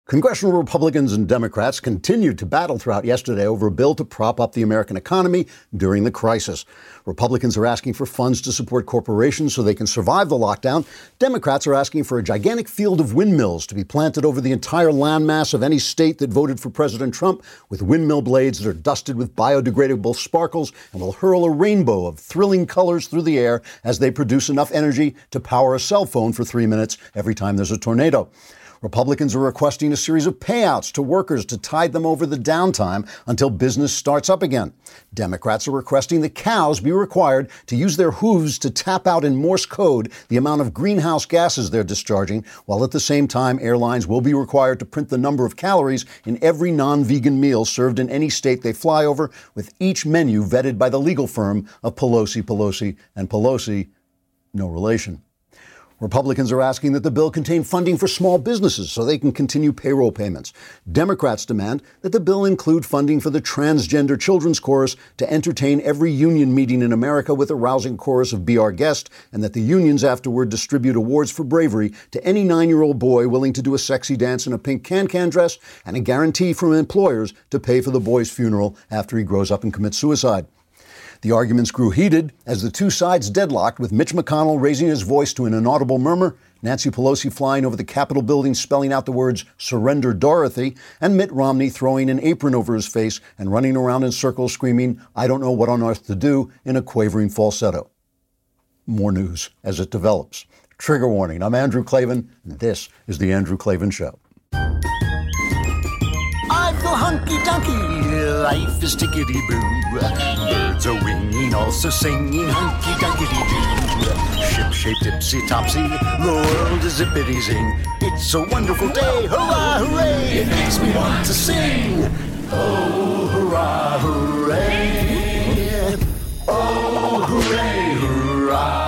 Congressional Republicans and Democrats continued to battle throughout yesterday over a bill to prop up the American economy during the crisis. Republicans are asking for funds to support corporations so they can survive the lockdown. Democrats are asking for a gigantic field of windmills to be planted over the entire landmass of any state that voted for President Trump, with windmill blades that are dusted with biodegradable sparkles and will hurl a rainbow of thrilling colors through the air as they produce enough energy to power a cell phone for 3 minutes every time there's a tornado. Republicans are requesting a series of payouts to workers to tide them over the downtime until business starts up again. Democrats are requesting that cows be required to use their hooves to tap out in Morse code the amount of greenhouse gases they're discharging, while at the same time airlines will be required to print the number of calories in every non-vegan meal served in any state they fly over, with each menu vetted by the legal firm of Pelosi, and Pelosi, no relation. Republicans are asking that the bill contain funding for small businesses so they can continue payroll payments. Democrats demand that the bill include funding for the Transgender Children's Chorus to entertain every union meeting in America with a rousing chorus of Be Our Guest, and that the unions afterward distribute awards for bravery to any 9-year-old boy willing to do a sexy dance in a pink can-can dress, and a guarantee from employers to pay for the boy's funeral after he grows up and commits suicide. The arguments grew heated as the two sides deadlocked, with Mitch McConnell raising his voice to an inaudible murmur, Nancy Pelosi flying over the Capitol building spelling out the words, "Surrender Dorothy," and Mitt Romney throwing an apron over his face and running around in circles screaming, "I don't know what on earth to do," in a quavering falsetto. More news as it develops. Trigger warning, I'm Andrew Klavan, and this is The Andrew Klavan Show. I feel hunky-dunky, life is tickety-boo. Birds are winging, also singing hunky-dunky-doo. Ship-shaped ipsy-topsy, the world is zippity-zing. It's a wonderful day, hurrah, hooray! It makes me want to sing. Oh, hurrah, hooray! Oh, hooray, hurrah!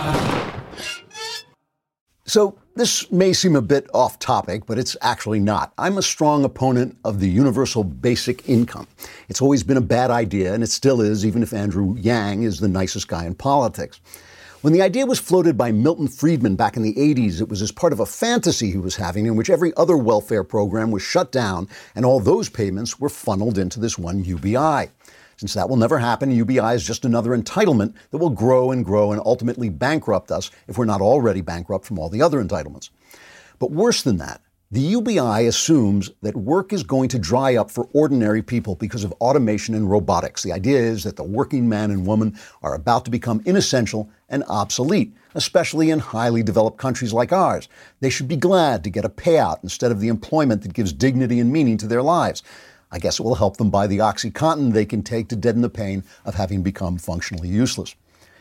So this may seem a bit off topic, but it's actually not. I'm a strong opponent of the universal basic income. It's always been a bad idea, and it still is, even if Andrew Yang is the nicest guy in politics. When the idea was floated by Milton Friedman back in the 80s, it was as part of a fantasy he was having in which every other welfare program was shut down and all those payments were funneled into this one UBI. Since that will never happen, UBI is just another entitlement that will grow and ultimately bankrupt us if we're not already bankrupt from all the other entitlements. But worse than that, the UBI assumes that work is going to dry up for ordinary people because of automation and robotics. The idea is that the working man and woman are about to become inessential and obsolete, especially in highly developed countries like ours. They should be glad to get a payout instead of the employment that gives dignity and meaning to their lives. I guess it will help them buy the OxyContin they can take to deaden the pain of having become functionally useless.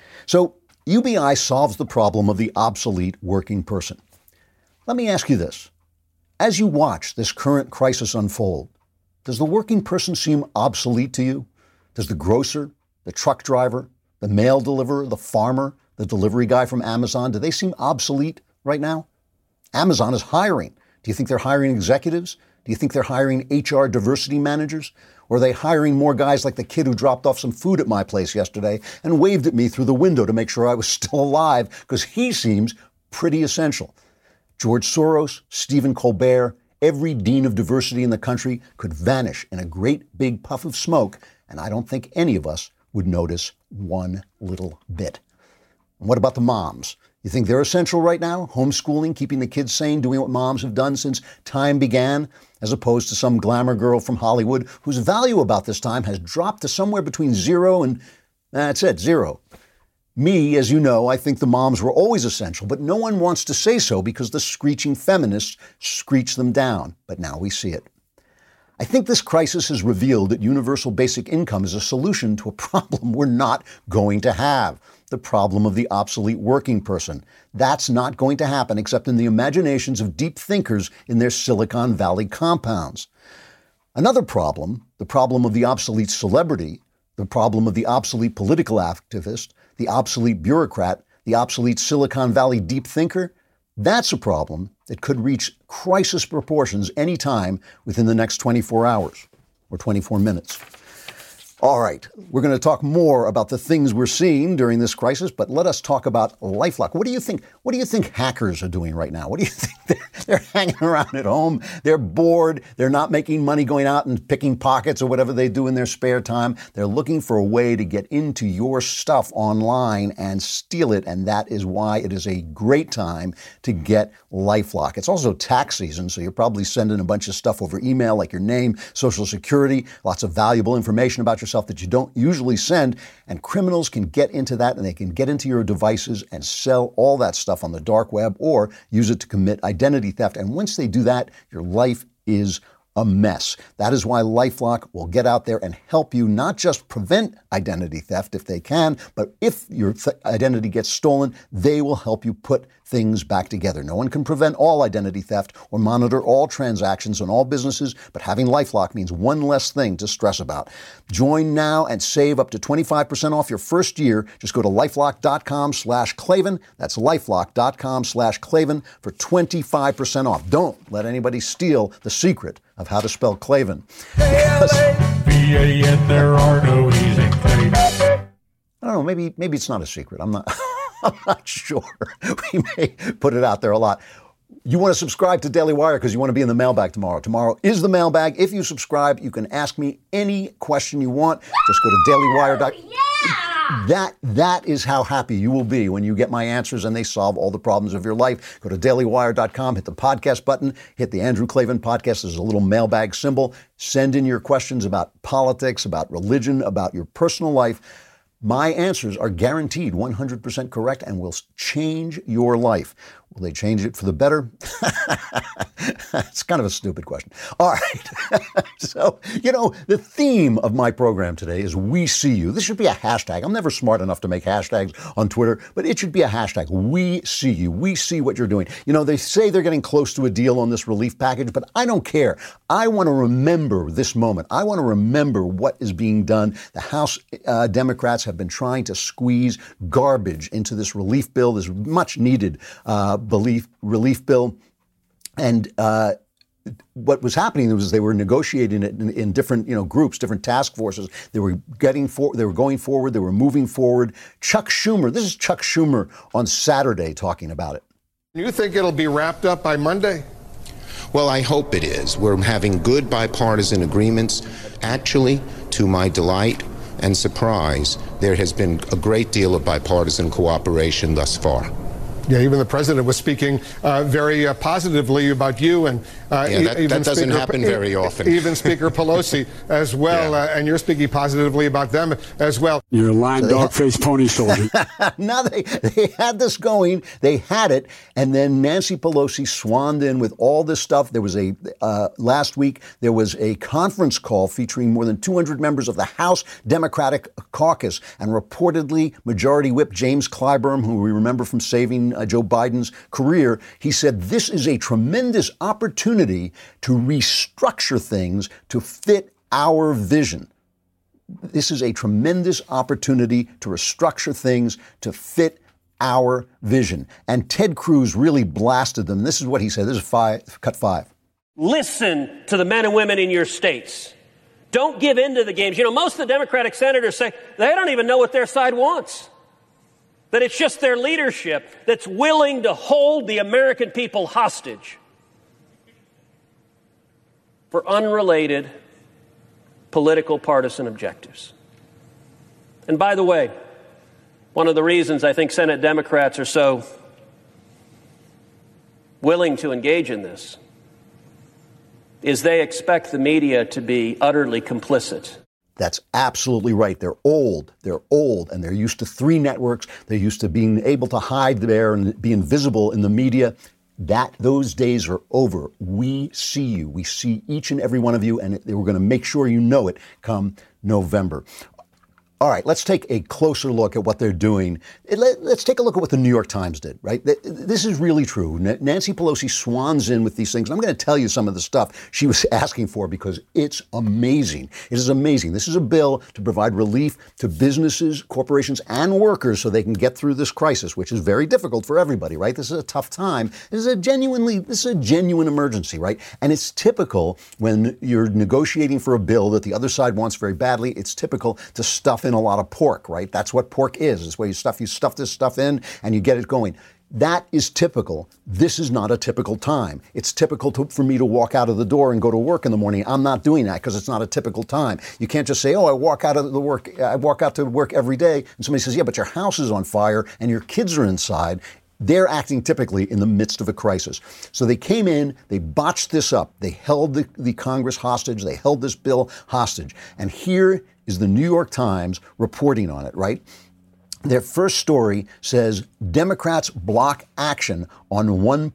So UBI solves the problem of the obsolete working person. Let me ask you this. As you watch this current crisis unfold, does the working person seem obsolete to you? Does the grocer, the truck driver, the mail deliverer, the farmer, the delivery guy from Amazon, do they seem obsolete right now? Amazon is hiring. Do you think they're hiring executives? Do you think they're hiring HR diversity managers? Or are they hiring more guys like the kid who dropped off some food at my place yesterday and waved at me through the window to make sure I was still alive, because he seems pretty essential? George Soros, Stephen Colbert, every dean of diversity in the country could vanish in a great big puff of smoke, and I don't think any of us would notice one little bit. And what about the moms? You think they're essential right now? Homeschooling, keeping the kids sane, doing what moms have done since time began, as opposed to some glamour girl from Hollywood whose value about this time has dropped to somewhere between zero and, that's it, zero. Me, as you know, I think the moms were always essential, but no one wants to say so because the screeching feminists screech them down. But now we see it. I think this crisis has revealed that universal basic income is a solution to a problem we're not going to have. The problem of the obsolete working person. That's not going to happen except in the imaginations of deep thinkers in their Silicon Valley compounds. Another problem, the problem of the obsolete celebrity, the problem of the obsolete political activist, the obsolete bureaucrat, the obsolete Silicon Valley deep thinker, that's a problem that could reach crisis proportions any time within the next 24 hours or 24 minutes. All right, we're going to talk more about the things we're seeing during this crisis, but let us talk about LifeLock. What do you think? What do you think hackers are doing right now? What do you think? They're hanging around at home. They're bored. They're not making money going out and picking pockets or whatever they do in their spare time. They're looking for a way to get into your stuff online and steal it, and that is why it is a great time to get LifeLock. It's also tax season, so you're probably sending a bunch of stuff over email, like your name, Social Security, lots of valuable information about yourself that you don't usually send, and criminals can get into that, and they can get into your devices and sell all that stuff on the dark web or use it to commit identity theft. And once they do that, your life is a mess. That is why LifeLock will get out there and help you not just prevent identity theft if they can, but if your identity gets stolen, they will help you put things back together. No one can prevent all identity theft or monitor all transactions in all businesses, but having LifeLock means one less thing to stress about. Join now and save up to 25% off your first year. Just go to lifelock.com/Klavan. That's lifelock.com/Klavan for 25% off. Don't let anybody steal the secret of how to spell Klavan. V-A-N, there are no E's in Klavan. I don't know, maybe it's not a secret. I'm not sure. We may put it out there a lot. You want to subscribe to Daily Wire because you want to be in the mailbag tomorrow. Tomorrow is the mailbag. If you subscribe, you can ask me any question you want. Just go to dailywire.com. That is how happy you will be when you get my answers and they solve all the problems of your life. Go to dailywire.com, hit the podcast button, hit the Andrew Klavan podcast. There's a little mailbag symbol. Send in your questions about politics, about religion, about your personal life. My answers are guaranteed 100% correct and will change your life. Will they change it for the better? It's kind of a stupid question. All right. So, the theme of my program today is We See You. This should be a hashtag. I'm never smart enough to make hashtags on Twitter, but it should be a hashtag. We see you. We see what you're doing. They say they're getting close to a deal on this relief package, but I don't care. I want to remember this moment. I want to remember what is being done. The House Democrats have been trying to squeeze garbage into this relief bill, this much needed relief bill. And what was happening was they were negotiating it in different groups, different task forces. They were going forward. They were moving forward. Chuck Schumer, this is Chuck Schumer on Saturday talking about it. You think it'll be wrapped up by Monday? Well, I hope it is. We're having good bipartisan agreements. Actually, to my delight and surprise, there has been a great deal of bipartisan cooperation thus far. Yeah, even the president was speaking very positively about you, and that doesn't happen very often. Even Speaker Pelosi as well, and you're speaking positively about them as well. You're a lying dog-faced pony soldier. Now they had this going, they had it, and then Nancy Pelosi swanned in with all this stuff. There was last week, there was a conference call featuring more than 200 members of the House Democratic Caucus, and reportedly Majority Whip James Clyburn, who we remember from saving Joe Biden's career, he said this is a tremendous opportunity to restructure things to fit our vision. This is a tremendous opportunity to restructure things to fit our vision. And Ted Cruz really blasted them. This is what he said. This is cut 5. Listen to the men and women in your states. Don't give in to the games. Most of the Democratic senators say they don't even know what their side wants. That it's just their leadership that's willing to hold the American people hostage for unrelated political partisan objectives. And by the way, one of the reasons I think Senate Democrats are so willing to engage in this is they expect the media to be utterly complicit. That's absolutely right. They're old, and they're used to 3 networks. They're used to being able to hide there and be invisible in the media. Those days are over. We see you. We see each and every one of you, and we're going to make sure you know it come November. All right, let's take a closer look at what they're doing. Let's take a look at what the New York Times did, right? This is really true. Nancy Pelosi swans in with these things. And I'm going to tell you some of the stuff she was asking for because it's amazing. It is amazing. This is a bill to provide relief to businesses, corporations, and workers so they can get through this crisis, which is very difficult for everybody, right? This is a tough time. This is a genuine emergency, right? And it's typical when you're negotiating for a bill that the other side wants very badly, it's typical to stuff in a lot of pork, right? That's what pork is. It's where you stuff this stuff in and you get it going. That is typical. This is not a typical time. It's typical for me to walk out of the door and go to work in the morning. I'm not doing that because it's not a typical time. You can't just say, I walk out to work every day, and somebody says, yeah, but your house is on fire and your kids are inside. They're acting typically in the midst of a crisis. So they came in, they botched this up. They held the Congress hostage. They held this bill hostage. And here is the New York Times reporting on it, right? Their first story says Democrats block action on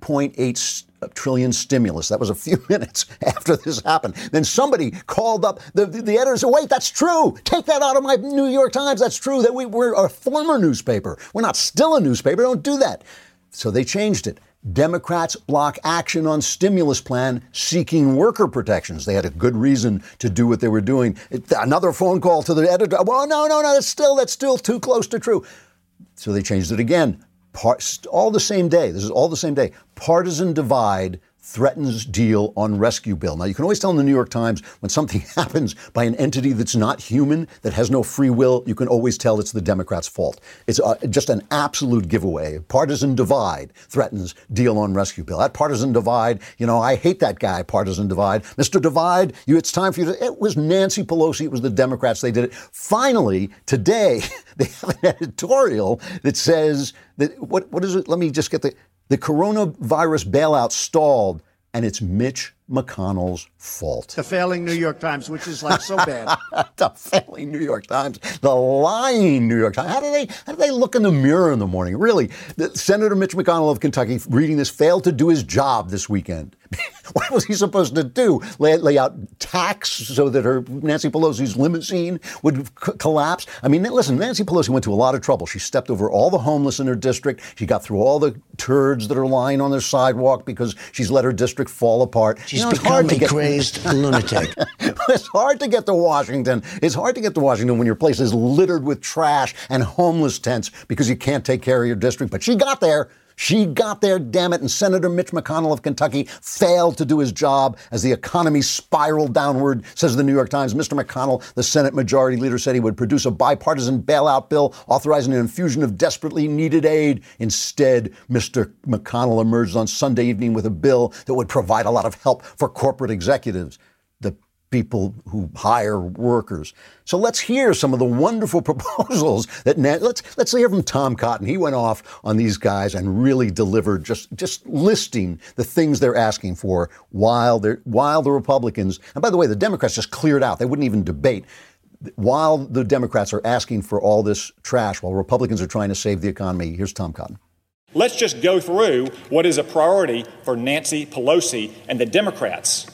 $1.8 trillion stimulus. That was a few minutes after this happened. Then somebody called up the editor and said, wait, that's true. Take that out of my New York Times. That's true. That we're a former newspaper. We're not still a newspaper. Don't do that. So they changed it. Democrats block action on stimulus plan seeking worker protections. They had a good reason to do what they were doing. Another phone call to the editor. Well, no, that's still too close to true. So they changed it again. All the same day. This is all the same day. Partisan divide threatens deal on rescue bill. Now, you can always tell in the New York Times when something happens by an entity that's not human, that has no free will, you can always tell it's the Democrats' fault. It's just an absolute giveaway. Partisan divide threatens deal on rescue bill. That partisan divide, I hate that guy, partisan divide. Mr. Divide, it's time for you to... It was Nancy Pelosi. It was the Democrats. They did it. Finally, today, they have an editorial that says that... What is it? Let me just get the coronavirus bailout stalled, and it's Mitch McConnell's fault. The failing New York Times, which is like so bad. The failing New York Times, the lying New York Times. How do they look in the mirror in the morning? Really, Senator Mitch McConnell of Kentucky, reading this, failed to do his job this weekend. What was he supposed to do? Lay out tax so that Nancy Pelosi's limousine would collapse? I mean, listen, Nancy Pelosi went to a lot of trouble. She stepped over all the homeless in her district. She got through all the turds that are lying on their sidewalk because she's let her district fall apart. She's become a crazed lunatic. It's hard to get to Washington. It's hard to get to Washington when your place is littered with trash and homeless tents because you can't take care of your district. But she got there. She got there, damn it, and Senator Mitch McConnell of Kentucky failed to do his job as the economy spiraled downward, says the New York Times. Mr. McConnell, the Senate Majority Leader, said he would produce a bipartisan bailout bill authorizing an infusion of desperately needed aid. Instead, Mr. McConnell emerged on Sunday evening with a bill that would provide a lot of help for corporate executives, the people who hire workers. So let's hear some of the wonderful proposals that let's hear from Tom Cotton. He went off on these guys and really delivered, just listing the things they're asking for while the Republicans, and by the way, the Democrats just cleared out. They wouldn't even debate. While the Democrats are asking for all this trash, while Republicans are trying to save the economy. Here's Tom Cotton. Let's just go through what is a priority for Nancy Pelosi and the Democrats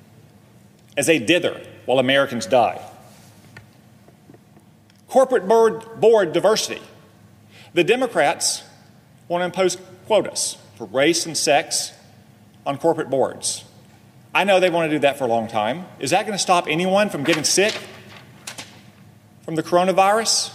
as they dither while Americans die. Corporate board diversity. The Democrats want to impose quotas for race and sex on corporate boards. I know they want to do that for a long time. Is that going to stop anyone from getting sick from the coronavirus?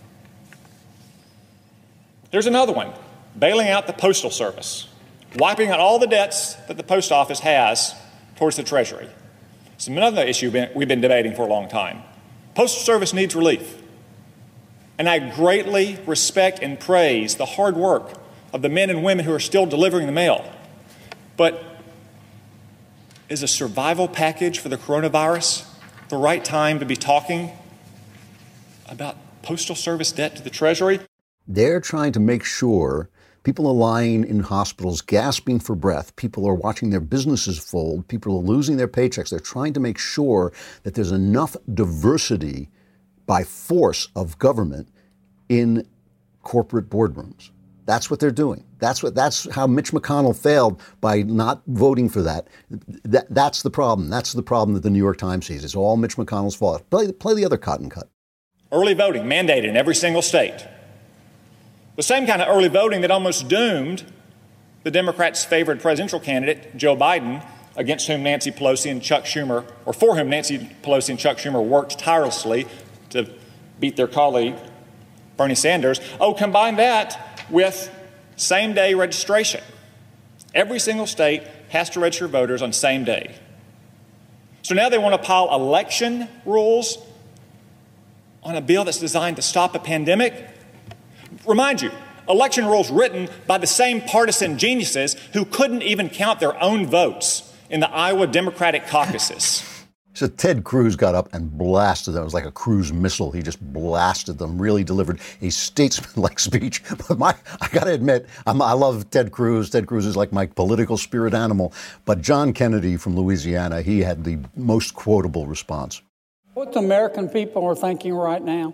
Here's another one, bailing out the Postal Service, wiping out all the debts that the Post Office has towards the Treasury. It's another issue we've been debating for a long time. Postal Service needs relief. And I greatly respect and praise the hard work of the men and women who are still delivering the mail. But is a survival package for the coronavirus the right time to be talking about Postal Service debt to the Treasury? They're trying to make sure people are lying in hospitals, gasping for breath. People are watching their businesses fold. People are losing their paychecks. They're trying to make sure that there's enough diversity by force of government in corporate boardrooms. That's what they're doing. That's how Mitch McConnell failed by not voting for that. That's the problem. That's the problem that the New York Times sees. It's all Mitch McConnell's fault. Play the other Cotton cut. Early voting mandated in every single state. The same kind of early voting that almost doomed the Democrats' favored presidential candidate, Joe Biden, against whom Nancy Pelosi and Chuck Schumer, or for whom Nancy Pelosi and Chuck Schumer worked tirelessly to beat their colleague, Bernie Sanders. Oh, combine that with same-day registration. Every single state has to register voters on same day. So now they want to pile election rules on a bill that's designed to stop a pandemic. Remind you, election rules written by the same partisan geniuses who couldn't even count their own votes in the Iowa Democratic caucuses. So Ted Cruz got up and blasted them. It was like a cruise missile. He just blasted them, really delivered a statesman-like speech. But I got to admit, I love Ted Cruz. Ted Cruz is like my political spirit animal. But John Kennedy from Louisiana, he had the most quotable response. What the American people are thinking right now,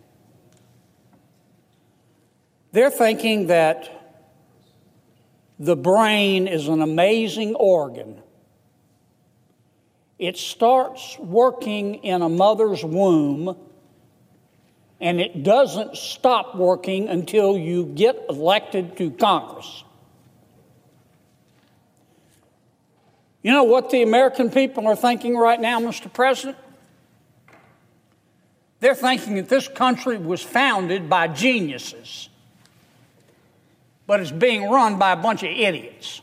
they're thinking that the brain is an amazing organ. It starts working in a mother's womb, and it doesn't stop working until you get elected to Congress. You know what the American people are thinking right now, Mr. President? They're thinking that this country was founded by geniuses, but it's being run by a bunch of idiots.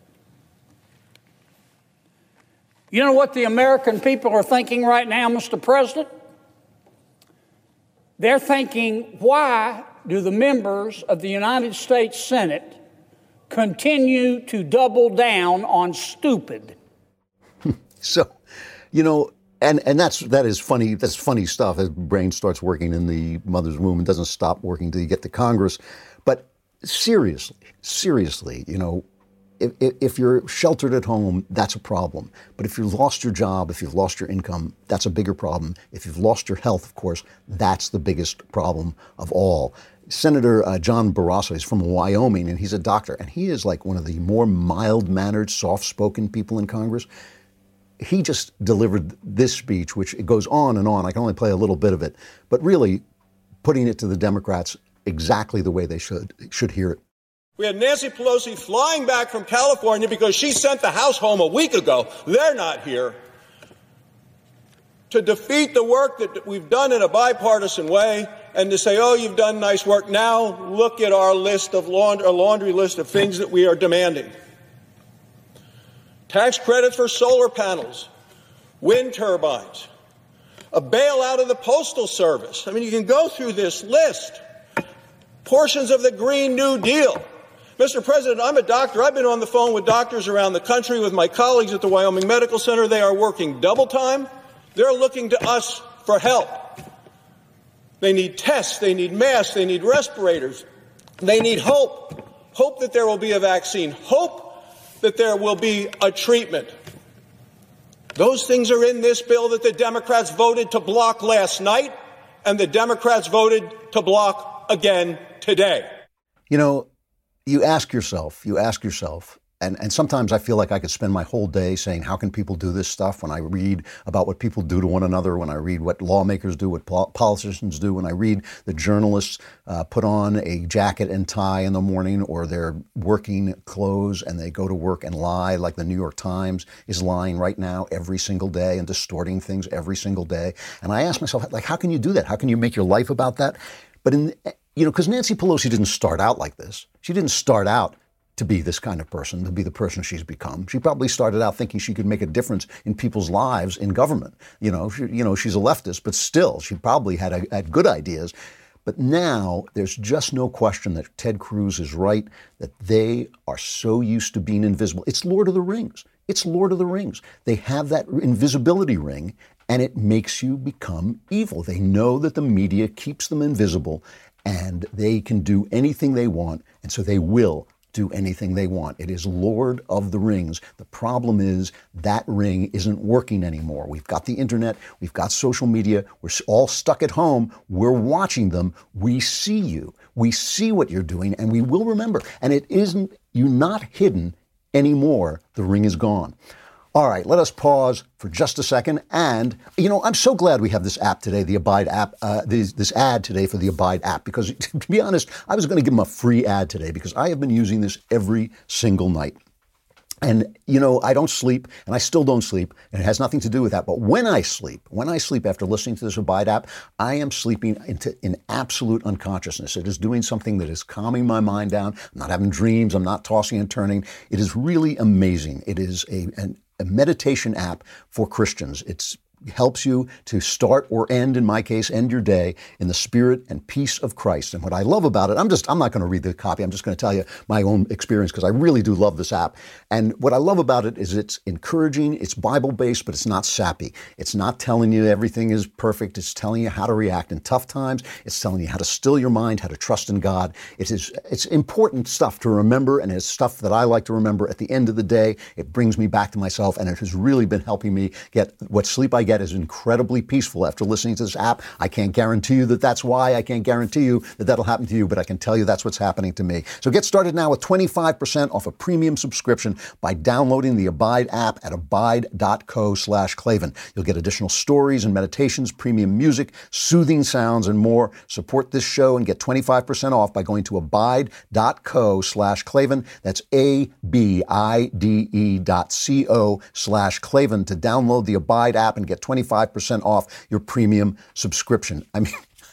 You know what the American people are thinking right now, Mr. President? They're thinking, why do the members of the United States Senate continue to double down on stupid? So, you know, and that is funny. That's funny stuff. As brain starts working in the mother's womb and doesn't stop working until you get to Congress. But seriously, you know, if you're sheltered at home, that's a problem. But if you've lost your job, if you've lost your income, that's a bigger problem. If you've lost your health, of course, that's the biggest problem of all. Senator John Barrasso is from Wyoming, and he's a doctor, and he is like one of the more mild-mannered, soft-spoken people in Congress. He just delivered this speech, which it goes on and on. I can only play a little bit of it, but really putting it to the Democrats exactly the way they should hear it. We had Nancy Pelosi flying back from California because she sent the House home a week ago. They're not here. To defeat the work that we've done in a bipartisan way and to say, oh, you've done nice work. Now look at our laundry list of things that we are demanding. Tax credits for solar panels, wind turbines, a bailout of the Postal Service. I mean, you can go through this list. Portions of the Green New Deal. Mr. President, I'm a doctor. I've been on the phone with doctors around the country with my colleagues at the Wyoming Medical Center. They are working double time. They're looking to us for help. They need tests. They need masks. They need respirators. They need hope. Hope that there will be a vaccine. Hope that there will be a treatment. Those things are in this bill that the Democrats voted to block last night, and the Democrats voted to block again today. You know, you ask yourself, and sometimes I feel like I could spend my whole day saying, how can people do this stuff? When I read about what people do to one another, when I read what lawmakers do, what politicians do, when I read the journalists put on a jacket and tie in the morning or their working clothes and they go to work and lie like the New York Times is lying right now every single day and distorting things every single day. And I ask myself, like, how can you do that? How can you make your life about that? But because Nancy Pelosi didn't start out like this. She didn't start out to be this kind of person, to be the person she's become. She probably started out thinking she could make a difference in people's lives in government. She's a leftist, but still, she probably had good ideas. But now there's just no question that Ted Cruz is right, that they are so used to being invisible. It's Lord of the Rings. It's Lord of the Rings. They have that invisibility ring, and it makes you become evil. They know that the media keeps them invisible, and they can do anything they want, and so they will do anything they want. It is Lord of the Rings. The problem is that ring isn't working anymore. We've got the internet, we've got social media, we're all stuck at home, we're watching them, we see you, we see what you're doing, and we will remember. And you're not hidden anymore. The ring is gone. All right, let us pause for just a second. And, I'm so glad we have this app today, the Abide app, this ad today for the Abide app, because to be honest, I was going to give them a free ad today because I have been using this every single night. And, I don't sleep, and I still don't sleep, and it has nothing to do with that. But when I sleep after listening to this Abide app, I am sleeping in absolute unconsciousness. It is doing something that is calming my mind down. I'm not having dreams. I'm not tossing and turning. It is really amazing. It is a meditation app for Christians. It helps you to start or end, in my case, end your day in the spirit and peace of Christ. And what I love about it, I'm not going to read the copy. I'm just going to tell you my own experience because I really do love this app. And what I love about it is it's encouraging, it's Bible-based, but it's not sappy. It's not telling you everything is perfect. It's telling you how to react in tough times. It's telling you how to still your mind, how to trust in God. It's important stuff to remember, and it's stuff that I like to remember at the end of the day. It brings me back to myself, and it has really been helping me get what sleep I get is incredibly peaceful after listening to this app. I can't guarantee you that that's why. I can't guarantee you that that'll happen to you, but I can tell you that's what's happening to me. So get started now with 25% off a premium subscription by downloading the Abide app at abide.co/Klavan. You'll get additional stories and meditations, premium music, soothing sounds, and more. Support this show and get 25% off by going to abide.co/Klavan. That's abide.co/Klavan to download the Abide app and get 25% off your premium subscription. I mean,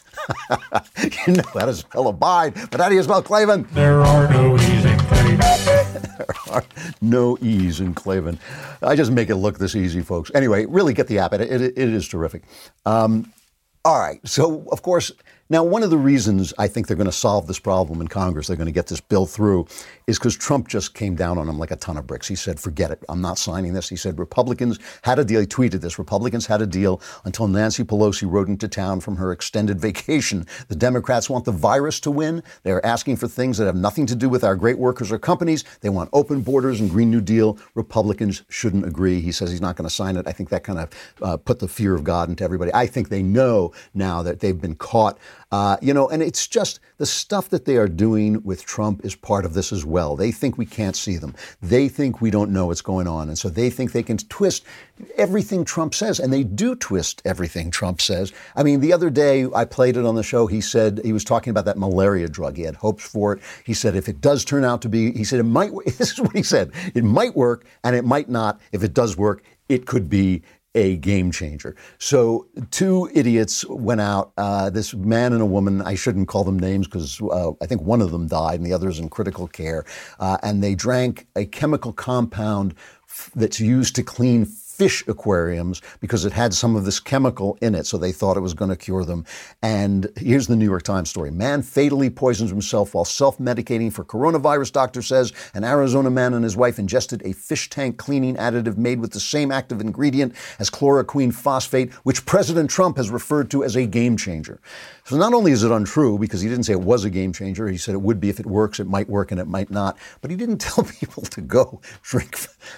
you know how to spell Abide, but how do you spell Klavan? There are no E's in Klavan. There are no E's in Klavan. I just make it look this easy, folks. Anyway, really get the app. It is terrific. All right. So, of course, now one of the reasons I think they're going to solve this problem in Congress, they're going to get this bill through, is because Trump just came down on them like a ton of bricks. He said, forget it. I'm not signing this. He said Republicans had a deal. He tweeted this. Republicans had a deal until Nancy Pelosi rode into town from her extended vacation. The Democrats want the virus to win. They're asking for things that have nothing to do with our great workers or companies. They want open borders and Green New Deal. Republicans shouldn't agree. He says he's not going to sign it. I think that kind of put the fear of God into everybody. I think they know now that they've been caught. And it's just the stuff that they are doing with Trump is part of this as well. They think we can't see them. They think we don't know what's going on. And so they think they can twist everything Trump says. And they do twist everything Trump says. I mean, the other day I played it on the show. He said he was talking about that malaria drug. He had hopes for it. He said if it does turn out to be, he said it might, this is what he said, it might work and it might not. If it does work, it could be a game changer. So two idiots went out, this man and a woman, I shouldn't call them names because I think one of them died and the other is in critical care, and they drank a chemical compound that's used to clean fish aquariums because it had some of this chemical in it, so they thought it was going to cure them. And here's the New York Times story. Man fatally poisons himself while self-medicating for coronavirus, doctor says. An Arizona man and his wife ingested a fish tank cleaning additive made with the same active ingredient as chloroquine phosphate, which President Trump has referred to as a game changer. So not only is it untrue, because he didn't say it was a game changer, he said it would be if it works, it might work, and it might not, but he didn't tell people to go drink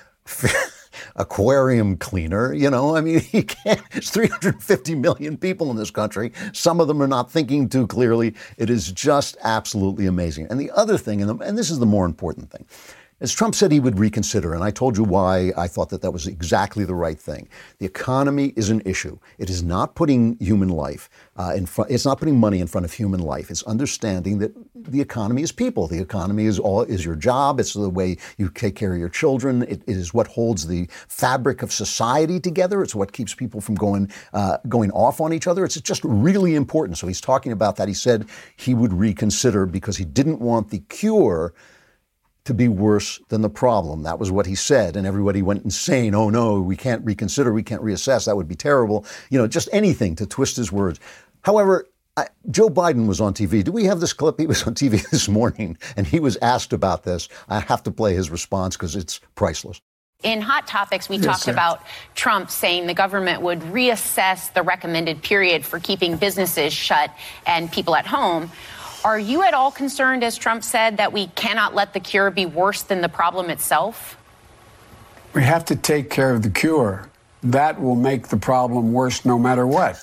aquarium cleaner. I mean, he can't. There's 350 million people in this country. Some of them are not thinking too clearly. It is just absolutely amazing. And the other thing, and this is the more important thing, as Trump said he would reconsider, and I told you why I thought that was exactly the right thing. The economy is an issue. It is not putting human life in front. It's not putting money in front of human life. It's understanding that the economy is people. The economy is your job. It's the way you take care of your children. It is what holds the fabric of society together. It's what keeps people from going off on each other. It's just really important. So he's talking about that. He said he would reconsider because he didn't want the cure to be worse than the problem. That was what he said, and everybody went insane. Oh no, we can't reconsider, we can't reassess, that would be terrible. Just anything to twist his words. However, Joe Biden was on TV. Do we have this clip? He was on TV this morning, and he was asked about this. I have to play his response because it's priceless. In Hot Topics, we talked about Trump saying the government would reassess the recommended period for keeping businesses shut and people at home. Are you at all concerned, as Trump said, that we cannot let the cure be worse than the problem itself? We have to take care of the cure. That will make the problem worse no matter what.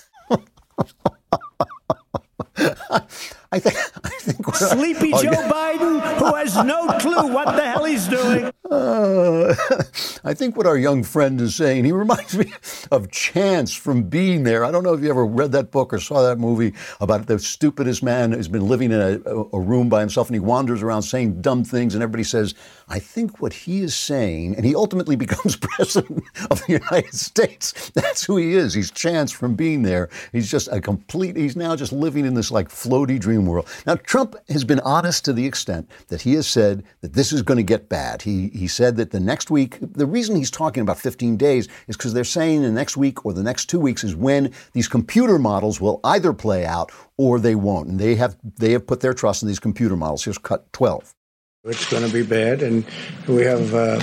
I think Sleepy Joe Biden, who has no clue what the hell he's doing. I think what our young friend is saying, he reminds me of Chance from Being There. I don't know if you ever read that book or saw that movie about the stupidest man who's been living in a room by himself, and he wanders around saying dumb things, and everybody says, I think what he is saying, and he ultimately becomes president of the United States. That's who he is. He's Chance from Being There. He's just he's now just living in this like floaty dream world. Now, Trump has been honest to the extent that he has said that this is going to get bad. He said that the next week, the reason he's talking about 15 days is because they're saying the next week or the next 2 weeks is when these computer models will either play out or they won't. And they have put their trust in these computer models. Here's cut 12. It's going to be bad, and we have a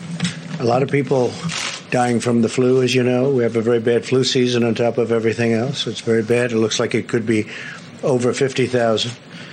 lot of people dying from the flu, as you know. We have a very bad flu season on top of everything else. It's very bad. It looks like it could be over 50,000.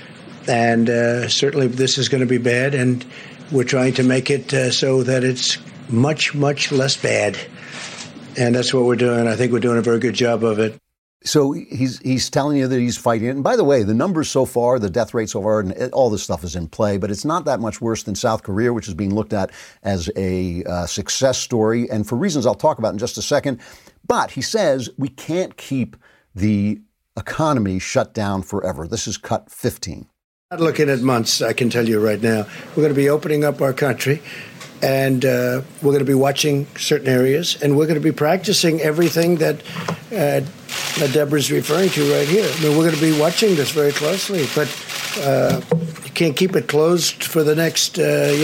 And certainly this is going to be bad, and we're trying to make it so that it's much, much less bad. And that's what we're doing. I think we're doing a very good job of it. So he's telling you that he's fighting it. And by the way, the numbers so far, the death rate so far, and all this stuff is in play, but it's not that much worse than South Korea, which is being looked at as a success story, and for reasons I'll talk about in just a second. But he says we can't keep the economy shut down forever. This is cut 15. Not looking at months, I can tell you right now. We're going to be opening up our country, and we're going to be watching certain areas, and we're going to be practicing everything that Deborah's referring to right here. I mean, we're going to be watching this very closely, but you can't keep it closed for the next,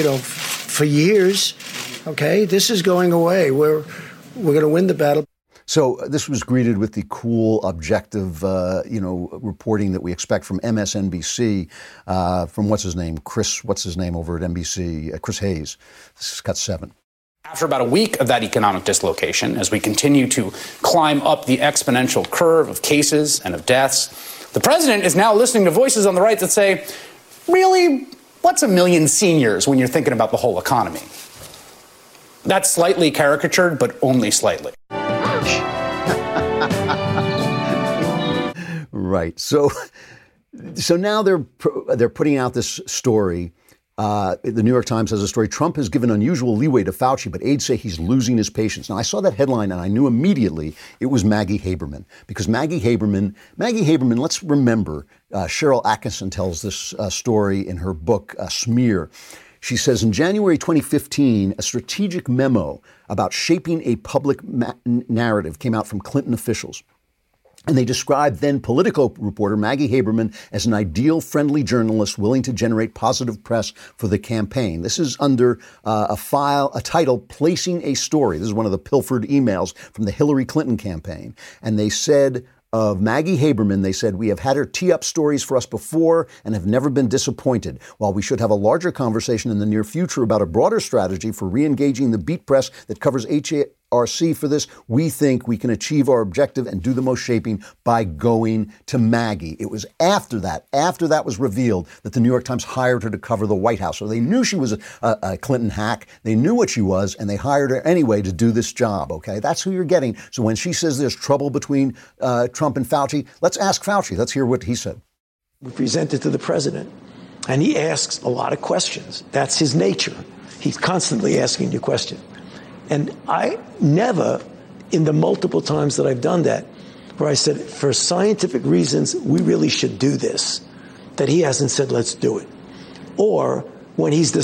for years. Okay, this is going away. We're going to win the battle. So this was greeted with the cool, objective, reporting that we expect from MSNBC, from what's his name over at NBC, Chris Hayes. This is cut 7. After about a week of that economic dislocation, as we continue to climb up the exponential curve of cases and of deaths, the president is now listening to voices on the right that say, really, what's a million seniors when you're thinking about the whole economy? That's slightly caricatured, but only slightly. Right. So now they're putting out this story. The New York Times has a story. Trump has given unusual leeway to Fauci, but aides say he's losing his patience. Now, I saw that headline and I knew immediately it was Maggie Haberman, because Maggie Haberman, let's remember, Cheryl Atkinson tells this story in her book, Smear. She says, in January 2015, a strategic memo about shaping a public narrative came out from Clinton officials. And they described then Politico reporter Maggie Haberman as an ideal, friendly journalist willing to generate positive press for the campaign. This is under a title, Placing a Story. This is one of the pilfered emails from the Hillary Clinton campaign. And they said of Maggie Haberman, they said, we have had her tee up stories for us before and have never been disappointed. While we should have a larger conversation in the near future about a broader strategy for re-engaging the beat press that covers HRC for this, we think we can achieve our objective and do the most shaping by going to Maggie. It was after that was revealed, that the New York Times hired her to cover the White House. So they knew she was a Clinton hack. They knew what she was, and they hired her anyway to do this job, okay? That's who you're getting. So when she says there's trouble between Trump and Fauci, let's ask Fauci. Let's hear what he said. We present it to the president, and he asks a lot of questions. That's his nature. He's constantly asking you questions. And I never, in the multiple times that I've done that, where I said, for scientific reasons, we really should do this, that he hasn't said, let's do it. Or when he's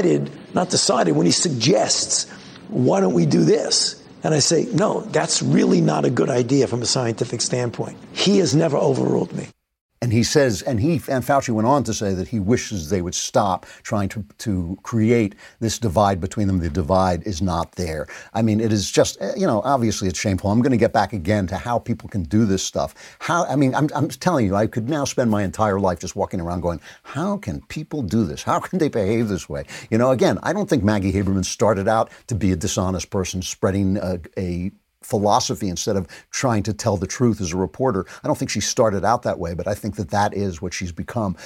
when he suggests, why don't we do this? And I say, no, that's really not a good idea from a scientific standpoint. He has never overruled me. And he says, and Fauci went on to say that he wishes they would stop trying to create this divide between them. The divide is not there. I mean, it is just, obviously it's shameful. I'm going to get back again to how people can do this stuff. I'm telling you, I could now spend my entire life just walking around going, how can people do this? How can they behave this way? Again, I don't think Maggie Haberman started out to be a dishonest person spreading a philosophy instead of trying to tell the truth as a reporter. I don't think she started out that way, but I think that is what she's become.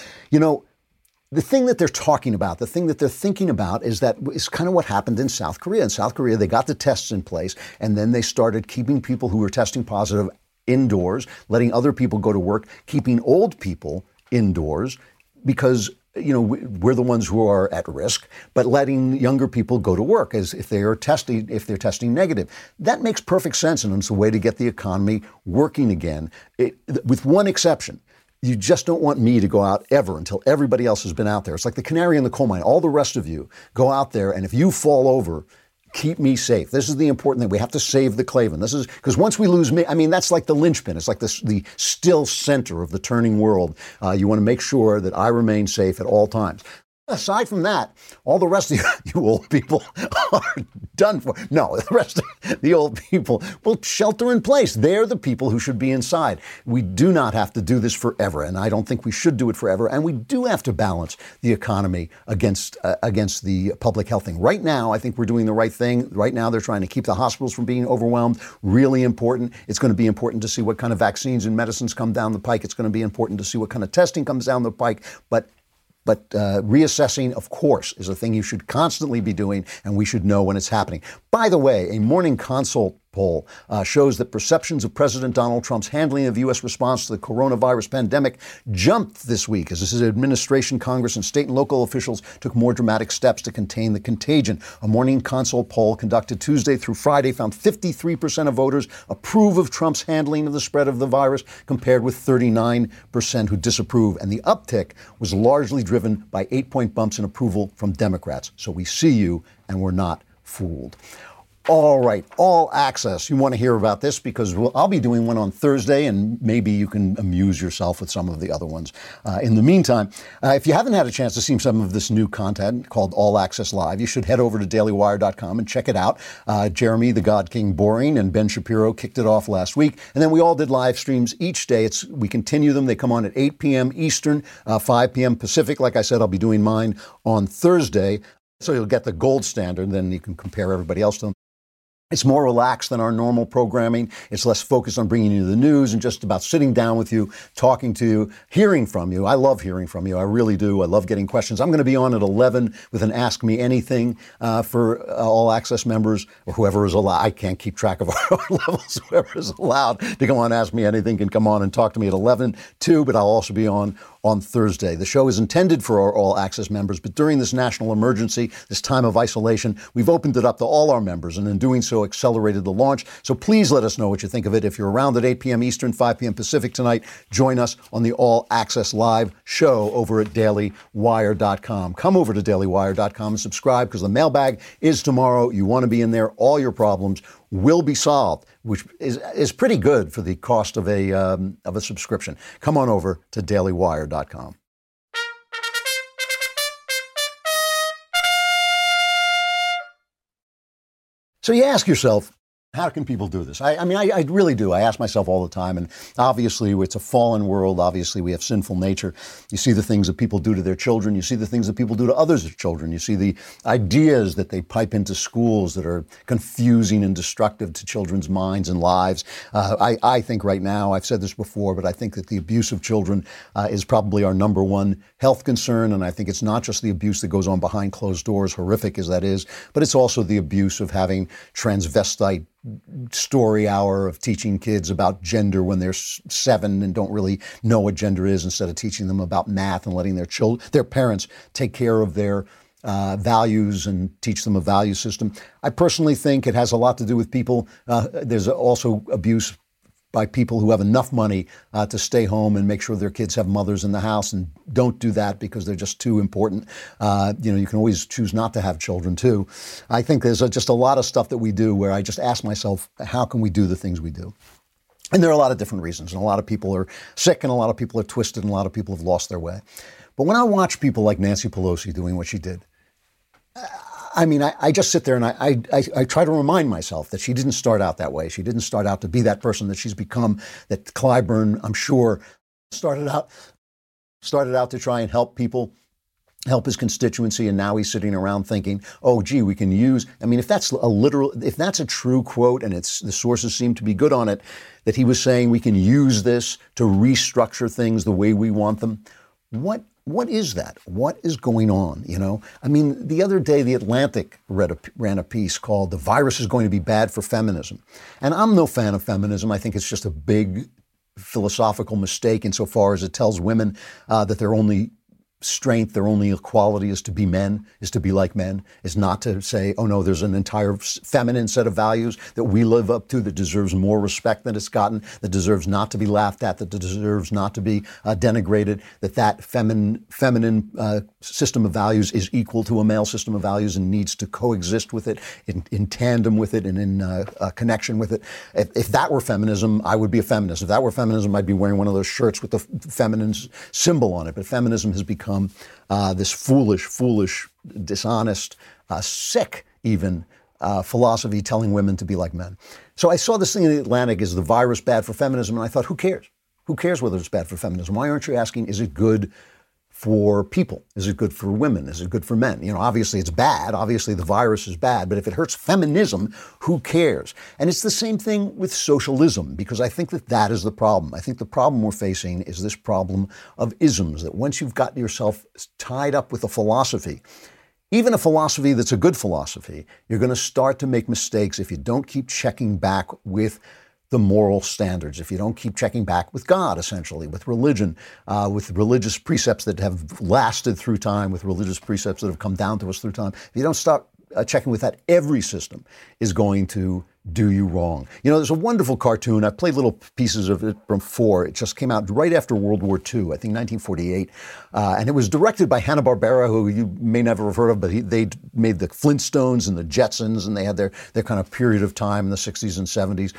The thing that they're talking about, the thing that they're thinking about is kind of what happened in South Korea. In South Korea, they got the tests in place, and then they started keeping people who were testing positive indoors, letting other people go to work, keeping old people indoors, because we're the ones who are at risk, but letting younger people go to work as if they're testing negative. That makes perfect sense, and it's a way to get the economy working again, with one exception. You just don't want me to go out ever until everybody else has been out there. It's like the canary in the coal mine. All the rest of you go out there, and if you fall over, keep me safe. This is the important thing. We have to save the Klavan. This is because once we lose me, I mean, that's like the linchpin. It's like the still center of the turning world. You want to make sure that I remain safe at all times. Aside from that, all the rest of you old people are done for. No, the rest of the old people will shelter in place. They're the people who should be inside. We do not have to do this forever, and I don't think we should do it forever. And we do have to balance the economy against the public health thing. Right now, I think we're doing the right thing. Right now, they're trying to keep the hospitals from being overwhelmed. Really important. It's going to be important to see what kind of vaccines and medicines come down the pike. It's going to be important to see what kind of testing comes down the pike. But reassessing, of course, is a thing you should constantly be doing, and we should know when it's happening. By the way, a Morning Consult poll shows that perceptions of President Donald Trump's handling of U.S. response to the coronavirus pandemic jumped this week as his administration, Congress, and state and local officials took more dramatic steps to contain the contagion. A Morning Consult poll conducted Tuesday through Friday found 53% of voters approve of Trump's handling of the spread of the virus, compared with 39% who disapprove. And the uptick was largely driven by 8-point bumps in approval from Democrats. So we see you, and we're not fooled. All right, All Access. You want to hear about this because I'll be doing one on Thursday, and maybe you can amuse yourself with some of the other ones. In the meantime, if you haven't had a chance to see some of this new content called All Access Live, you should head over to dailywire.com and check it out. Jeremy, the God King Boring, and Ben Shapiro kicked it off last week. And then we all did live streams each day. We continue them. They come on at 8 p.m. Eastern, 5 p.m. Pacific. Like I said, I'll be doing mine on Thursday. So you'll get the gold standard, then you can compare everybody else to them. It's more relaxed than our normal programming. It's less focused on bringing you the news and just about sitting down with you, talking to you, hearing from you. I love hearing from you. I really do. I love getting questions. I'm going to be on at 11 with an Ask Me Anything for All Access members, or whoever is allowed. I can't keep track of our levels. Whoever is allowed to come on Ask Me Anything can come on and talk to me at 11 too, but I'll also be on Thursday. The show is intended for our All Access members, but during this national emergency, this time of isolation, we've opened it up to all our members, and in doing so, accelerated the launch. So please let us know what you think of it. If you're around at 8 p.m. Eastern, 5 p.m. Pacific tonight, join us on the All Access Live show over at dailywire.com. Come over to dailywire.com and subscribe, because the mailbag is tomorrow. You want to be in there. All your problems will be solved, which is pretty good for the cost of a subscription. Come on over to dailywire.com. So you ask yourself, how can people do this? I mean, I really do. I ask myself all the time, and obviously it's a fallen world. Obviously we have sinful nature. You see the things that people do to their children. You see the things that people do to others' children. You see the ideas that they pipe into schools that are confusing and destructive to children's minds and lives. I think right now, I've said this before, but I think that the abuse of children is probably our number one health concern. And I think it's not just the abuse that goes on behind closed doors, horrific as that is, but it's also the abuse of having transvestite story hour, of teaching kids about gender when they're 7 and don't really know what gender is, instead of teaching them about math and letting their parents take care of their values and teach them a value system. I personally think it has a lot to do with people. There's also abuse by people who have enough money to stay home and make sure their kids have mothers in the house, and don't do that because they're just too important. You can always choose not to have children too. I think there's just a lot of stuff that we do where I just ask myself, how can we do the things we do? And there are a lot of different reasons, and a lot of people are sick, and a lot of people are twisted, and a lot of people have lost their way. But when I watch people like Nancy Pelosi doing what she did, I mean, I just sit there and I try to remind myself that she didn't start out that way. She didn't start out to be that person that she's become, that Clyburn, I'm sure, started out to try and help people, help his constituency, and now he's sitting around thinking, oh, gee, we can use, I mean, if that's a true quote, and the sources seem to be good on it, that he was saying we can use this to restructure things the way we want them, what is that? What is going on? I mean, the other day, The Atlantic ran a piece called "The Virus is Going to be Bad for Feminism." And I'm no fan of feminism. I think it's just a big philosophical mistake insofar as it tells women that they're only strength, their only equality is to be men, is to be like men, is not to say, oh no, there's an entire feminine set of values that we live up to that deserves more respect than it's gotten, that deserves not to be laughed at, that deserves not to be denigrated, that feminine system of values is equal to a male system of values and needs to coexist with it, in tandem with it, and in connection with it. If that were feminism, I would be a feminist. If that were feminism, I'd be wearing one of those shirts with the feminine symbol on it. But feminism has become this foolish, dishonest, sick even philosophy telling women to be like men. So I saw this thing in the Atlantic, is the virus bad for feminism? And I thought, who cares? Who cares whether it's bad for feminism? Why aren't you asking, is it good for people? Is it good for women? Is it good for men? You know, obviously it's bad. Obviously the virus is bad. But if it hurts feminism, who cares? And it's the same thing with socialism, because I think that is the problem. I think the problem we're facing is this problem of isms, that once you've got yourself tied up with a philosophy, even a philosophy that's a good philosophy, you're going to start to make mistakes if you don't keep checking back with the moral standards, if you don't keep checking back with God, essentially, with religion, with religious precepts that have lasted through time, with religious precepts that have come down to us through time. If you don't stop checking with that, every system is going to do you wrong. You know, there's a wonderful cartoon. I played little pieces of it before. It just came out right after World War II, I think 1948. And it was directed by Hanna-Barbera, who you may never have heard of, but they made the Flintstones and the Jetsons, and they had their kind of period of time in the 60s and 70s.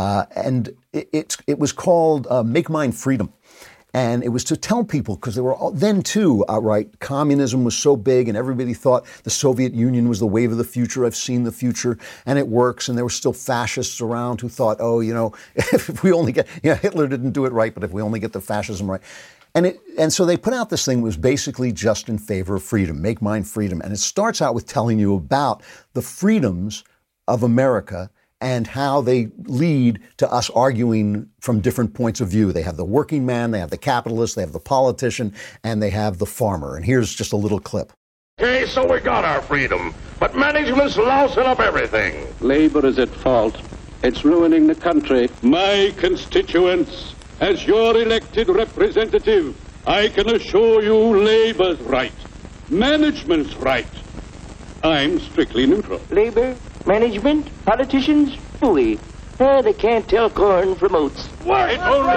And it was called Make Mine Freedom. And it was to tell people, because they were all, then too, outright, communism was so big and everybody thought the Soviet Union was the wave of the future. I've seen the future and it works. And there were still fascists around who thought, oh, you know, if we only get, you know, Hitler didn't do it right, but if we only get the fascism right. And so they put out this thing that was basically just in favor of freedom, make mine freedom. And it starts out with telling you about the freedoms of America and how they lead to us arguing from different points of view. They have the working man, they have the capitalist, they have the politician, and they have the farmer. And here's just a little clip. Okay, so we got our freedom, but management's lousing up everything. Labor is at fault. It's ruining the country. My constituents, as your elected representative, I can assure you Labor's right. Management's right. I'm strictly neutral. Labor? Management? Politicians? Fooey. They can't tell corn from oats. Work!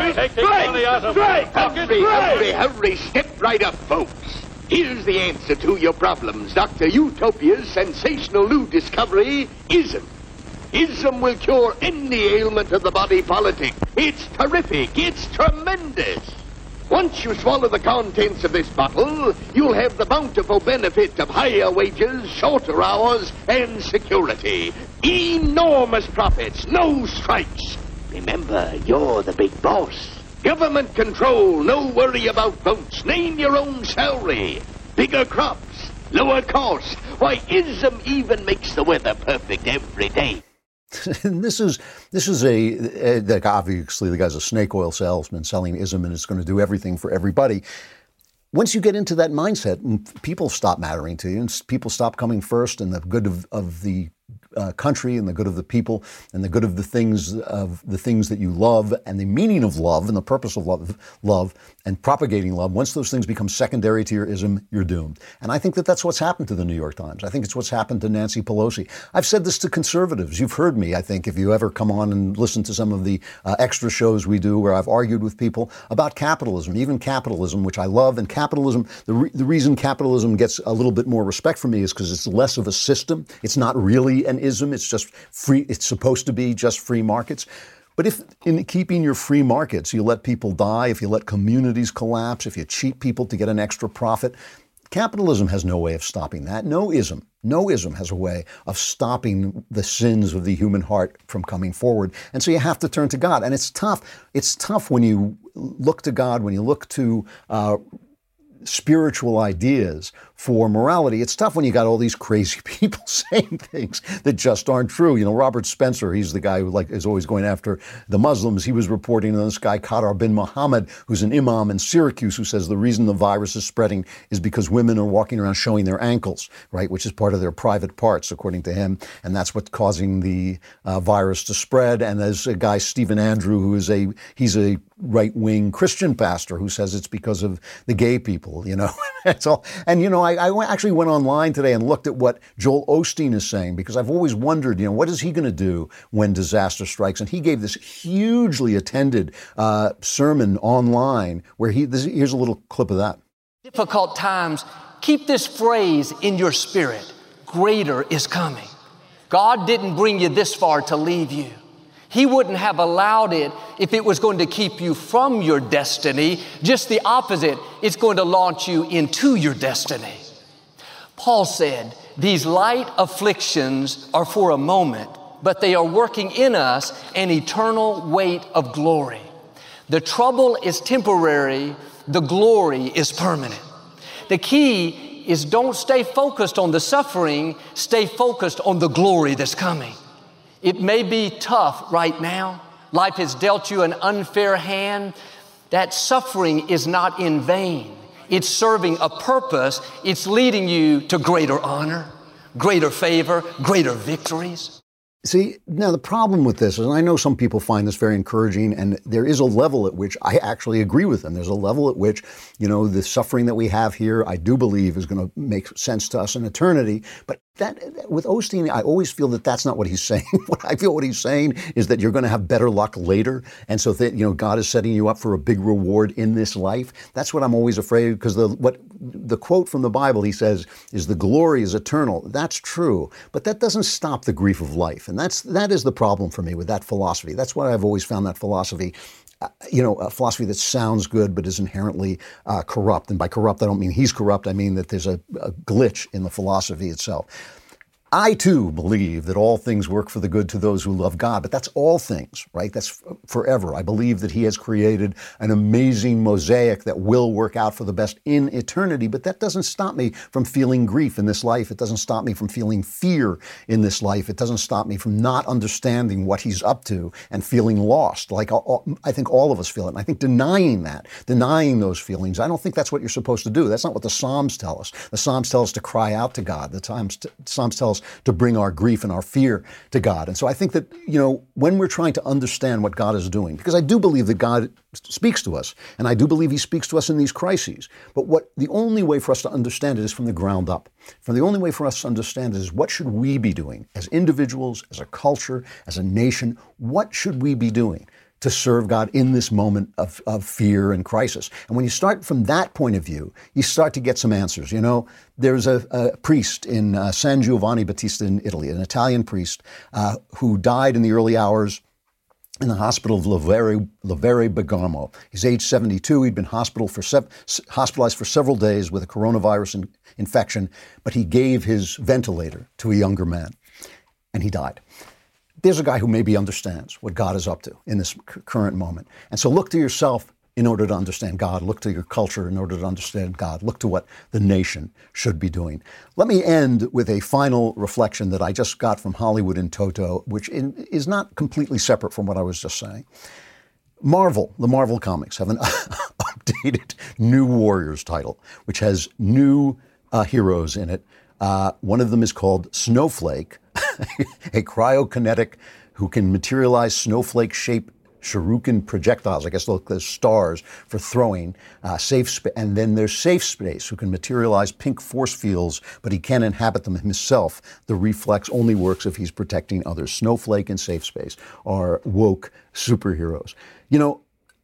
Hurry, step right up, folks. Here's the answer to your problems. Dr. Utopia's sensational new discovery, ISM. ISM will cure any ailment of the body politic. It's terrific. It's tremendous. Once you swallow the contents of this bottle, you'll have the bountiful benefit of higher wages, shorter hours, and security. Enormous profits, no strikes. Remember, you're the big boss. Government control, no worry about votes. Name your own salary. Bigger crops, lower costs. Why, ISM even makes the weather perfect every day. And this is like obviously the guy's a snake oil salesman selling ISM, and it's going to do everything for everybody. Once you get into that mindset, people stop mattering to you, and people stop coming first, and the good of the country and the good of the people and the good of the things that you love and the meaning of love and the purpose of love and propagating love. Once those things become secondary to your ism, you're doomed. And I think that that's what's happened to the New York Times. I think it's what's happened to Nancy Pelosi. I've said this to conservatives. You've heard me, I think, if you ever come on and listen to some of the extra shows we do where I've argued with people about capitalism, even capitalism, which I love. And capitalism, the reason capitalism gets a little bit more respect from me is because it's less of a system. It's not really an ism. It's just free. It's supposed to be just free markets. But if in keeping your free markets, you let people die, if you let communities collapse, if you cheat people to get an extra profit, capitalism has no way of stopping that. No ism has a way of stopping the sins of the human heart from coming forward. And so you have to turn to God. And it's tough. It's tough when you look to God, when you look to spiritual ideas for morality. It's tough when you got all these crazy people saying things that just aren't true. You know, Robert Spencer, he's the guy who is always going after the Muslims. He was reporting on this guy, Qatar bin Mohammed, who's an imam in Syracuse, who says the reason the virus is spreading is because women are walking around showing their ankles, right, which is part of their private parts, according to him. And that's what's causing the virus to spread. And there's a guy, Stephen Andrew, who is he's a right-wing Christian pastor who says it's because of the gay people, you know. That's all. And, you know, I actually went online today and looked at what Joel Osteen is saying, because I've always wondered, you know, what is he going to do when disaster strikes? And he gave this hugely attended sermon online where here's a little clip of that. Difficult times, keep this phrase in your spirit: greater is coming. God didn't bring you this far to leave you. He wouldn't have allowed it if it was going to keep you from your destiny. Just the opposite. It's going to launch you into your destiny. Paul said, these light afflictions are for a moment, but they are working in us an eternal weight of glory. The trouble is temporary. The glory is permanent. The key is don't stay focused on the suffering. Stay focused on the glory that's coming. It may be tough right now. Life has dealt you an unfair hand. That suffering is not in vain. It's serving a purpose. It's leading you to greater honor, greater favor, greater victories. See, now the problem with this is, and I know some people find this very encouraging, and there is a level at which I actually agree with them. There's a level at which, you know, the suffering that we have here, I do believe is going to make sense to us in eternity. But that, with Osteen, I always feel that that's not what he's saying. What he's saying is that you're going to have better luck later. And so that, you know, God is setting you up for a big reward in this life. That's what I'm always afraid of, because the quote from the Bible, he says, is the glory is eternal. That's true. But that doesn't stop the grief of life. And that is the problem for me with that philosophy. That's why I've always found that philosophy, a philosophy that sounds good but is inherently corrupt. And by corrupt, I don't mean he's corrupt. I mean that there's a glitch in the philosophy itself. I, too, believe that all things work for the good to those who love God, but that's all things, right? That's forever. I believe that he has created an amazing mosaic that will work out for the best in eternity, but that doesn't stop me from feeling grief in this life. It doesn't stop me from feeling fear in this life. It doesn't stop me from not understanding what he's up to and feeling lost, like I think all of us feel it. And I think denying those feelings, I don't think that's what you're supposed to do. That's not what the Psalms tell us. The Psalms tell us to cry out to God. The Psalms tell us to bring our grief and our fear to God. And so I think that, you know, when we're trying to understand what God is doing, because I do believe that God speaks to us, and I do believe he speaks to us in these crises, but the only way for us to understand it is from the ground up. The only way for us to understand it is, what should we be doing as individuals, as a culture, as a nation? What should we be doing to serve God in this moment of fear and crisis? And when you start from that point of view, you start to get some answers. You know, there's a priest in San Giovanni Battista in Italy, an Italian priest who died in the early hours in the hospital of Lavere Bergamo. He's age 72. He'd been hospitalized for several days with a coronavirus infection, but he gave his ventilator to a younger man, and he died. There's a guy who maybe understands what God is up to in this current moment. And so look to yourself in order to understand God. Look to your culture in order to understand God. Look to what the nation should be doing. Let me end with a final reflection that I just got from Hollywood in Toto, which is not completely separate from what I was just saying. The Marvel Comics have an updated New Warriors title, which has new heroes in it. One of them is called Snowflake, a cryokinetic who can materialize snowflake-shaped shuriken projectiles. I guess those stars for throwing. And then there's Safe Space, who can materialize pink force fields, but he can't inhabit them himself. The reflex only works if he's protecting others. Snowflake and Safe Space are woke superheroes. You know,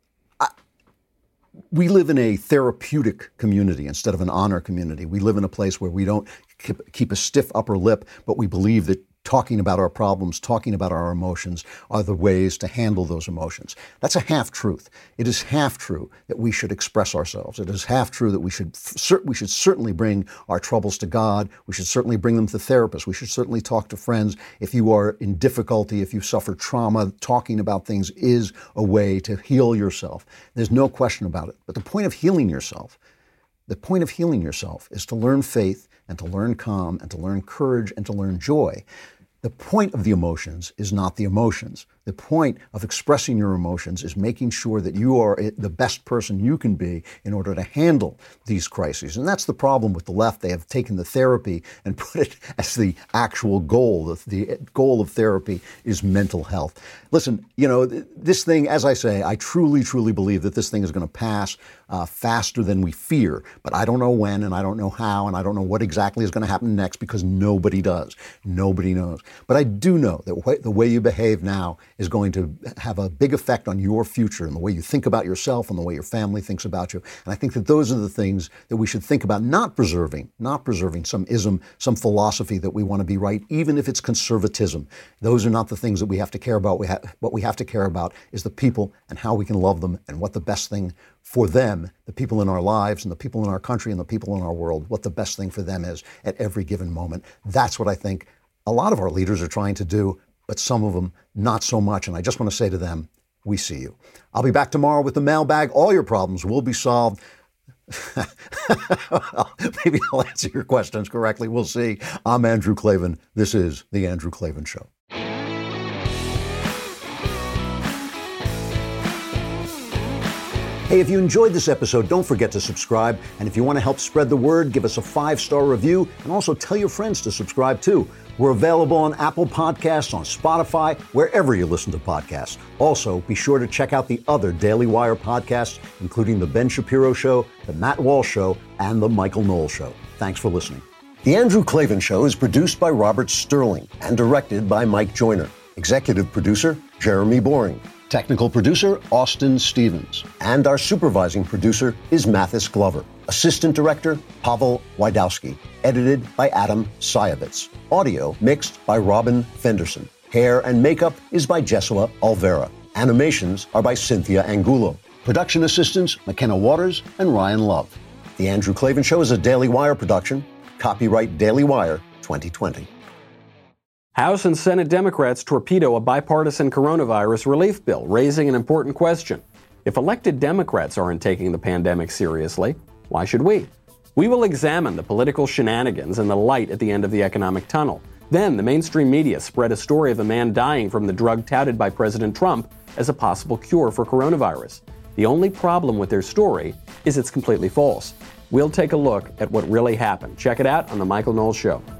we live in a therapeutic community instead of an honor community. We live in a place where we don't keep a stiff upper lip, but we believe that talking about our problems, talking about our emotions are the ways to handle those emotions. That's a half-truth. It is half true that we should express ourselves. It is half true that we should certainly bring our troubles to God. We should certainly bring them to therapists. We should certainly talk to friends. If you are in difficulty, if you suffer trauma, talking about things is a way to heal yourself. There's no question about it. But the point of healing yourself The point of healing yourself is to learn faith and to learn calm and to learn courage and to learn joy. The point of the emotions is not the emotions. The point of expressing your emotions is making sure that you are the best person you can be in order to handle these crises. And that's the problem with the left. They have taken the therapy and put it as the actual goal. The goal of therapy is mental health. Listen, this thing, as I say, I truly, truly believe that this thing is going to pass faster than we fear. But I don't know when, and I don't know how, and I don't know what exactly is going to happen next, because nobody does. Nobody knows. But I do know that the way you behave now is going to have a big effect on your future and the way you think about yourself and the way your family thinks about you. And I think that those are the things that we should think about, not preserving some ism, some philosophy that we want to be right, even if it's conservatism. Those are not the things that we have to care about. What we have to care about is the people and how we can love them and what the best thing for them, the people in our lives and the people in our country and the people in our world, what the best thing for them is at every given moment. That's what I think a lot of our leaders are trying to do, but some of them not so much. And I just want to say to them, we see you. I'll be back tomorrow with the mailbag. All your problems will be solved. Maybe I'll answer your questions correctly. We'll see. I'm Andrew Klavan. This is The Andrew Klavan Show. Hey, if you enjoyed this episode, don't forget to subscribe. And if you want to help spread the word, give us a 5-star review and also tell your friends to subscribe too. We're available on Apple Podcasts, on Spotify, wherever you listen to podcasts. Also, be sure to check out the other Daily Wire podcasts, including The Ben Shapiro Show, The Matt Walsh Show, and The Michael Knowles Show. Thanks for listening. The Andrew Klavan Show is produced by Robert Sterling and directed by Mike Joyner. Executive producer, Jeremy Boring. Technical producer, Austin Stevens. And our supervising producer is Mathis Glover. Assistant director, Pavel Wydowski. Edited by Adam Sayevitz. Audio mixed by Robin Fenderson. Hair and makeup is by Jesua Alvera. Animations are by Cynthia Angulo. Production assistants, McKenna Waters and Ryan Love. The Andrew Klavan Show is a Daily Wire production. Copyright Daily Wire 2020. House and Senate Democrats torpedo a bipartisan coronavirus relief bill, raising an important question. If elected Democrats aren't taking the pandemic seriously, why should we? We will examine the political shenanigans and the light at the end of the economic tunnel. Then the mainstream media spread a story of a man dying from the drug touted by President Trump as a possible cure for coronavirus. The only problem with their story is it's completely false. We'll take a look at what really happened. Check it out on The Michael Knowles Show.